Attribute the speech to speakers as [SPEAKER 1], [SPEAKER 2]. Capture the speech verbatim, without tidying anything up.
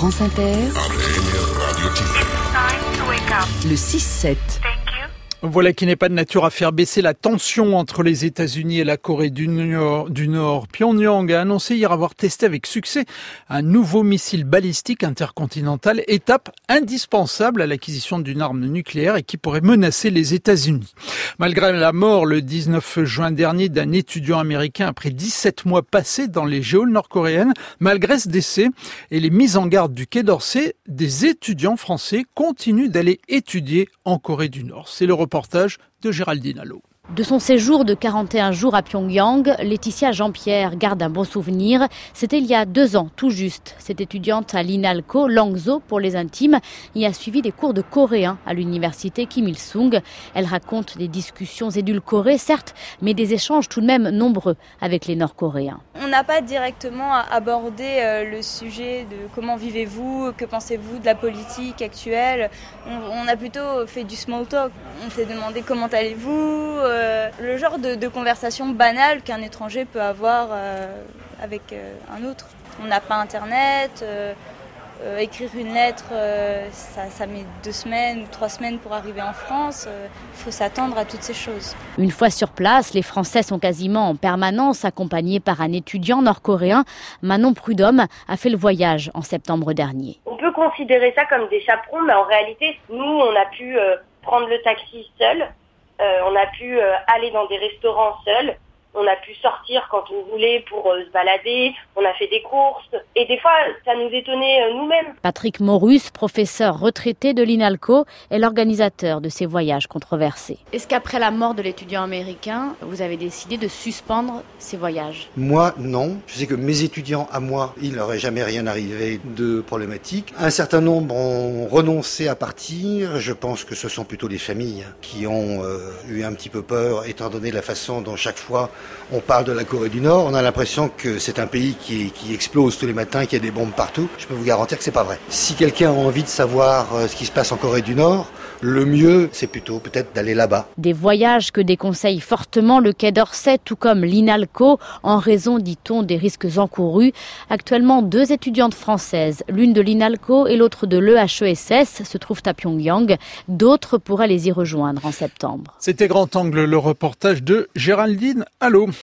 [SPEAKER 1] France Inter, le six sept.
[SPEAKER 2] Voilà qui n'est pas de nature à faire baisser la tension entre les États-Unis et la Corée du Nord. Du Nord. Pyongyang a annoncé hier avoir testé avec succès un nouveau missile balistique intercontinental, étape indispensable à l'acquisition d'une arme nucléaire et qui pourrait menacer les États-Unis. Malgré la mort le dix-neuf juin dernier d'un étudiant américain après dix-sept mois passés dans les geôles nord-coréennes, malgré ce décès et les mises en garde du Quai d'Orsay, des étudiants français continuent d'aller étudier en Corée du Nord. C'est le reportage de Géraldine Allo.
[SPEAKER 3] De son séjour de quarante et un jours à Pyongyang, Laetitia Jean-Pierre garde un bon souvenir. C'était il y a deux ans, tout juste. Cette étudiante à l'INALCO, Langso pour les intimes, y a suivi des cours de coréen à l'université Kim Il-sung. Elle raconte des discussions édulcorées, certes, mais des échanges tout de même nombreux avec les Nord-Coréens.
[SPEAKER 4] On n'a pas directement abordé le sujet de comment vivez-vous, que pensez-vous de la politique actuelle. On, on a plutôt fait du small talk. On s'est demandé comment allez-vous, euh, le genre de, de conversation banale qu'un étranger peut avoir euh, avec euh, un autre. On n'a pas internet, euh, euh, écrire une lettre, euh, ça, ça met deux semaines ou trois semaines pour arriver en France. Il euh, faut s'attendre à toutes ces choses.
[SPEAKER 3] Une fois sur place, les Français sont quasiment en permanence accompagnés par un étudiant nord-coréen. Manon Prudhomme a fait le voyage en septembre dernier.
[SPEAKER 5] On peut considérer ça comme des chaperons, mais en réalité, nous, on a pu euh, prendre le taxi seul. Euh, on a pu euh, aller dans des restaurants seuls, on a pu sortir quand on voulait pour euh, se balader, on a fait des courses et des fois ça nous étonnait euh, nous-mêmes.
[SPEAKER 3] Patrick Morus, professeur retraité de l'INALCO, est l'organisateur de ces voyages controversés. Est-ce qu'après la mort de l'étudiant américain, vous avez décidé de suspendre ces voyages ?
[SPEAKER 6] Moi, non. Je sais que mes étudiants, à moi, il leur est jamais rien arrivé de problématique. Un certain nombre ont renoncé à partir. Je pense que ce sont plutôt les familles qui ont euh, eu un petit peu peur, étant donné la façon dont chaque fois on parle de la Corée du Nord. On a l'impression que c'est un pays qui, qui explose tous les matins, qu'il y a des bombes partout. Je peux vous garantir que c'est pas vrai. Si quelqu'un a envie de savoir ce qui se passe en Corée du Nord, le mieux, c'est plutôt peut-être d'aller là-bas.
[SPEAKER 3] Des voyages que déconseille fortement le Quai d'Orsay, tout comme l'INALCO, en raison, dit-on, des risques encourus. Actuellement, deux étudiantes françaises, l'une de l'INALCO et l'autre de l'E H E S S, se trouvent à Pyongyang. D'autres pourraient les y rejoindre en septembre.
[SPEAKER 2] C'était Grand Angle, le reportage de Géraldine Allo.